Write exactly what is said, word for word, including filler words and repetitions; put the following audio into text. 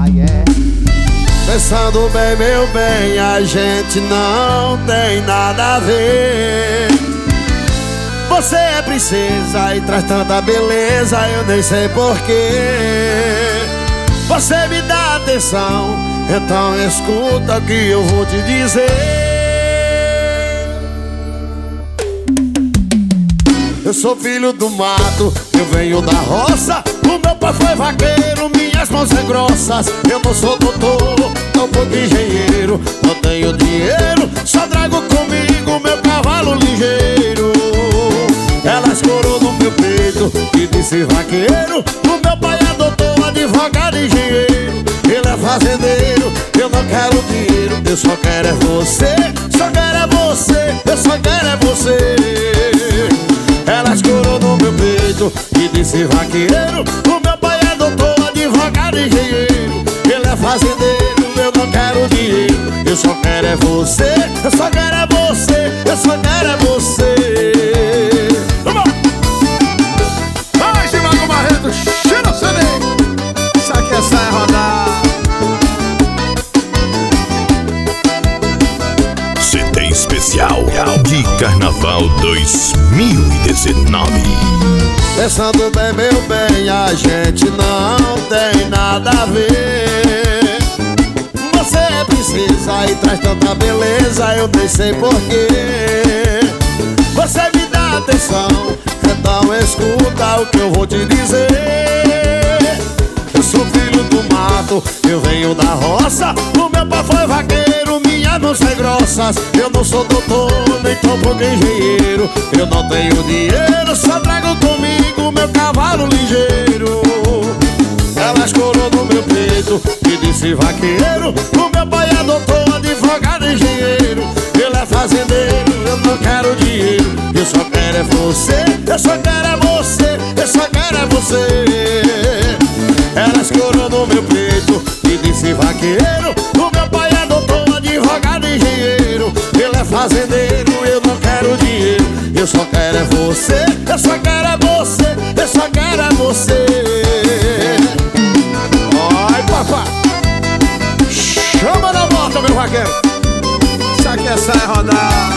Ah, yeah. Pensando bem, meu bem, a gente não tem nada a ver. Você é princesa e traz tanta beleza, eu nem sei porquê. Você me dá atenção, então escuta o que eu vou te dizer. Eu sou filho do mato, eu venho da roça. O meu pai foi vaqueiro, minhas mãos são grossas. Eu não sou doutor, não sou engenheiro. Não tenho dinheiro, só trago comigo meu cavalo ligeiro. Ela escorou no meu peito e disse vaqueiro. O meu pai é doutor, advogado e engenheiro. Ele é fazendeiro, eu não quero dinheiro. Eu só quero é você, só quero é você, eu só quero é você. Ela escorou no meu peito e disse vaqueiro. O meu pai é doutor, advogado e engenheiro. Ele é fazendeiro, eu não quero dinheiro. Eu só quero é você, eu só quero é você, eu só quero é você. Vai, Givago Barreto, cheira o C D. Isso aqui é Sai Rodar. C D especial de Carnaval dois mil e dezenove. Pensando bem, meu bem, a gente não tem nada a ver. Você é princesa e traz tanta beleza, eu nem sei porquê. Você me dá atenção, então escuta o que eu vou te dizer. Eu sou filho do mato, eu venho da roça. O meu pai foi vaqueiro, minhas mãos são grossas. Eu não sou doutor, nem tão pouco engenheiro. Eu não tenho dinheiro, só trago comigo meu cavalo ligeiro. Ela escorou no meu peito e disse vaqueiro. O meu pai é doutor, advogado e engenheiro. Ele é fazendeiro, eu não quero dinheiro. Eu só quero é você, eu só quero é você, eu só quero é você. Ela escorou no meu peito e disse vaqueiro. O meu pai é doutor, advogado e engenheiro. Ele é fazendeiro, eu não quero dinheiro. Eu só quero é você, eu só quero é você, eu só quero é você. Ai, papai, chama na moto, meu vaqueiro. Isso aqui é Sai Rodar.